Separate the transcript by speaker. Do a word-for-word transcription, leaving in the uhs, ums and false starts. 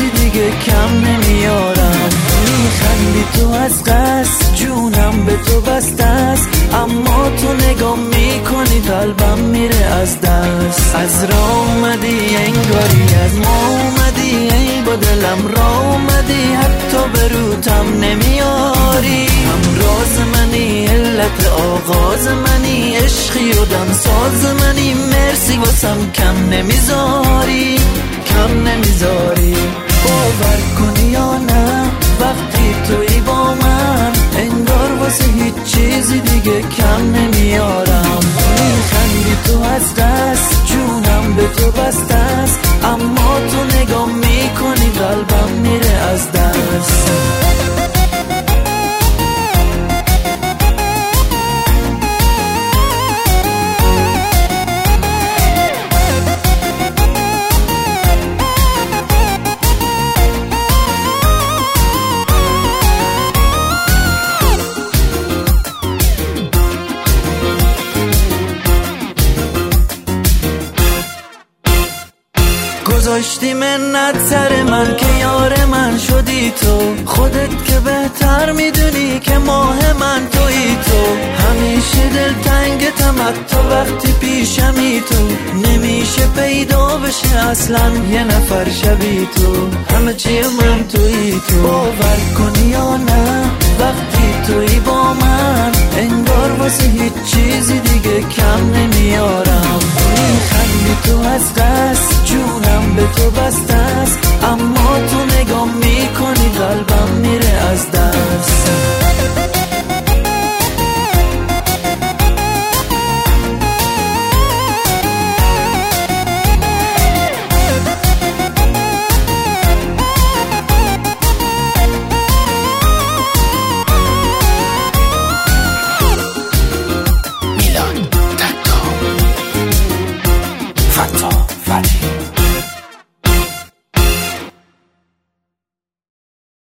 Speaker 1: چیزی دیگه کم نمیارم. میخندی تو از قصد، جونم به تو بسته است، اما تو نگاه میکنی قلبم میره از دست. از راه اومدی انگاری از ما اومدی، ای با دلم راه اومدی، حتی به روتم نمیاری. هم راز منی، علت آغاز منی، عشقی و دم ساز منی، مرسی واسم کم نمیذاری، کم نمیذاری. باور کنی یا نه وقتی توی با من، انگار واسه هیچ چیزی دیگه کم نمیارم. میخندی تو از دست، جونم به تو بسته است، اما تو نگاه میکنی قلبم میره از دست. گذاشتی منت سر من که یار من شدی تو، خودت که بهتر میدونی که ماه من تویی تو. همیشه دل تنگتم حتی وقتی پیشمی تو، نمیشه پیدا بشه اصلا یه نفر شبی تو، همه چی من تویی تو. باور کنی یا نه وقتی تویی با من، انگار واسه هیچ چیزی دیگه کم نمیارم. میخندی تو از قصد، جونم به تو بسته است، اما